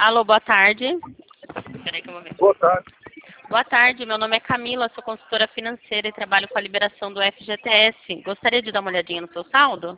Alô, boa tarde. Peraí que eu vou ver. Boa tarde. Boa tarde, meu nome é Camila, sou consultora financeira e trabalho com a liberação do FGTS. Gostaria de dar uma olhadinha no seu saldo?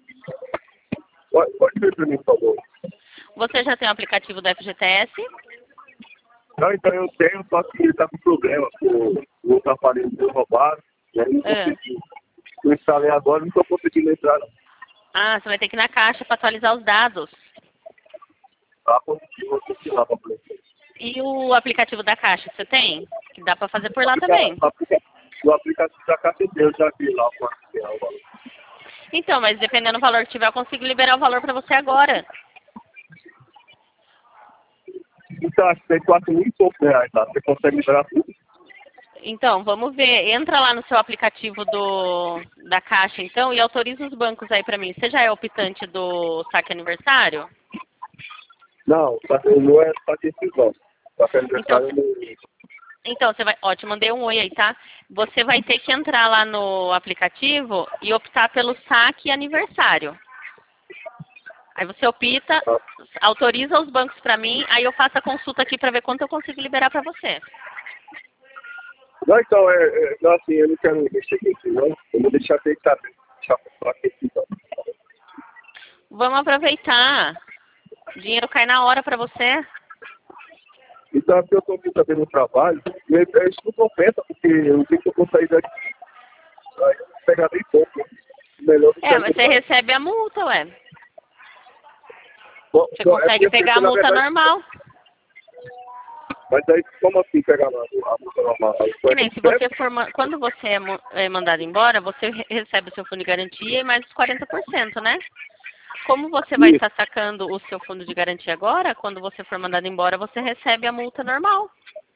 Pode ver para mim, por favor. Você já tem o aplicativo do FGTS? Não, então eu tenho, só que ele está com problema. O outro aparelho meu roubado. E aí não consegui. Eu instalei agora e não estou conseguindo entrar. Ah, você vai ter que ir na caixa para atualizar os dados. Tá positivo, eu tenho que ir lá para frente. E o aplicativo da caixa, você tem? Que dá para fazer por lá também. O aplicativo da caixa eu já vi lá quanto é o valor. Então, mas dependendo do valor que tiver, eu consigo liberar o valor para você agora. Então, acho que tem 4 mil e poucos reais lá. Você consegue liberar tudo? Então, vamos ver. Entra lá no seu aplicativo da Caixa, então, e autoriza os bancos aí para mim. Você já é optante do saque aniversário? Não, não é só decisão. Saque aniversário Então, você vai... Ó, te mandei um oi aí, tá? Você vai ter que entrar lá no aplicativo e optar pelo saque aniversário. Aí você opta, autoriza os bancos para mim, aí eu faço a consulta aqui para ver quanto eu consigo liberar para você. Não, então, não, assim, eu não quero mexer com isso, não. Eu vou deixar deitado. Deixar só aquecido. Vamos aproveitar. O dinheiro cai na hora para você. Então, é porque eu estou aqui também no trabalho, isso não compensa, porque eu sei que eu vou sair daqui. Aí eu vou pegar bem pouco. Melhor do que Mas você recebe a multa, ué. Bom, Você consegue pegar a multa verdade, normal. Mas aí, como assim pegar a multa normal? Que nem se você for, quando você é mandado embora, você recebe o seu fundo de garantia e mais os 40%, né? Como você vai estar sacando o seu fundo de garantia agora, quando você for mandado embora, você recebe a multa normal.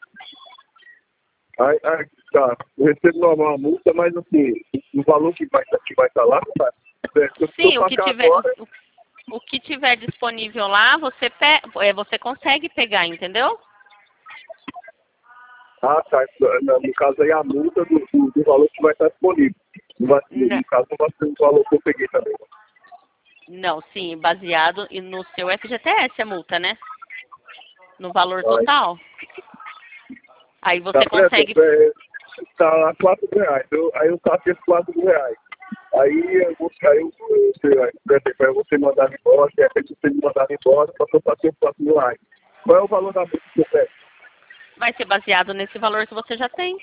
Aí, tá. Eu recebo normal a multa, mas assim, o valor que vai estar lá, tá? Sim, o que tiver disponível lá, você consegue pegar, entendeu? Ah, tá. No caso aí, a multa do valor que vai estar disponível. No caso, não vai ser o valor que eu peguei também. Não, sim, baseado no seu FGTS a multa, né? No valor total. Aí você consegue... Tá a 4 reais. Aí eu saco esses 4 reais. Aí você mandar embora, de repente você me mandar embora, só que eu passei os 4 mil reais. Qual é o valor da multa que eu pego? Vai ser baseado nesse valor que você já tem.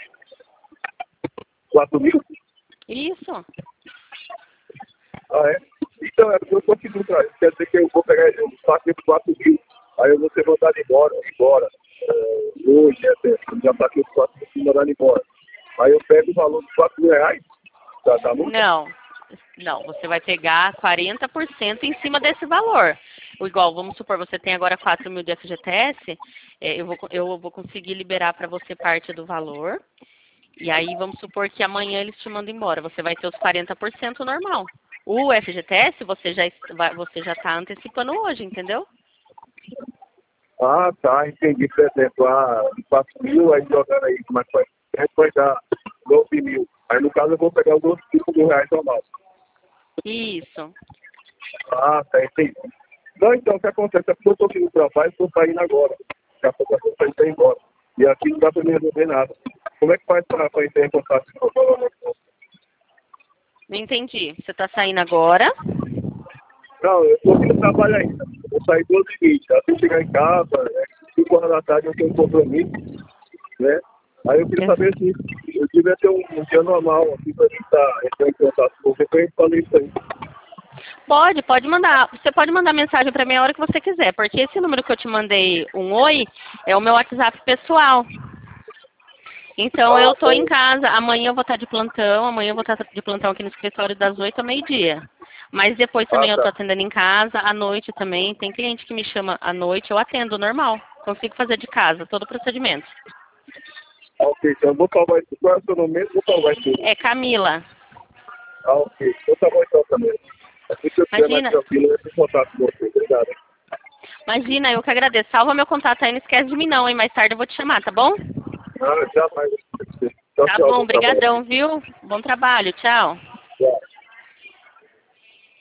4 mil? Isso. Ah, é? Então, é porque eu consigo trazer. Quer dizer que eu vou pegar eu saco esses 4 mil. Aí eu vou ser mandado embora. Hoje, até, já saquei os 4 mil e mandado embora. Aí eu pego o valor dos 4 mil reais da multa? Não, você vai pegar 40% em cima desse valor. Igual, vamos supor, você tem agora 4 mil de FGTS, eu vou conseguir liberar para você parte do valor. E aí, vamos supor que amanhã eles te mandam embora. Você vai ter os 40% normal. O FGTS, você já está antecipando hoje, entendeu? Ah, tá, entendi. Por exemplo, 4 mil, aí jogando aí, como é que vai? Vai dar 12 mil. Aí, no caso, eu vou pegar os outros 5 mil reais normal. Isso. Ah, tá, entendi. Não, então, o que acontece é porque eu estou aqui no trabalho e estou saindo agora. Daqui a pouco eu estou saindo para ir embora. E aqui não dá para me resolver nada. Como é que faz para entrar em contato com o valor? Não entendi. Você está saindo agora? Não, eu estou aqui no trabalho ainda. Eu vou sair 12h20. Assim que chegar em casa, 5 horas da tarde eu tenho um compromisso, né? Aí eu queria saber se eu devia ter um dia normal, assim, para entrar em contato com você, para eu falei isso aí. Pode mandar. Você pode mandar mensagem para mim a hora que você quiser, porque esse número que eu te mandei, um oi, é o meu WhatsApp pessoal. Então eu tô em casa, amanhã eu vou estar de plantão, aqui no escritório das 8 ao meio-dia. Mas depois também eu tô atendendo em casa, à noite também. Tem cliente que me chama à noite, eu atendo normal. Consigo fazer de casa, todo o procedimento. Ok, então eu vou salvar isso. Qual é o seu nome mesmo? Vou salvar isso. É Camila. Ok, vou salvar isso também. Assim que eu tiver mais tranquilo, eu entro em contato com você. Obrigado. Imagina, eu que agradeço. Salva meu contato aí, não esquece de mim não, hein? Mais tarde eu vou te chamar, tá bom? Ah, jamais. Tá bom, brigadão, viu? Bom trabalho, tchau.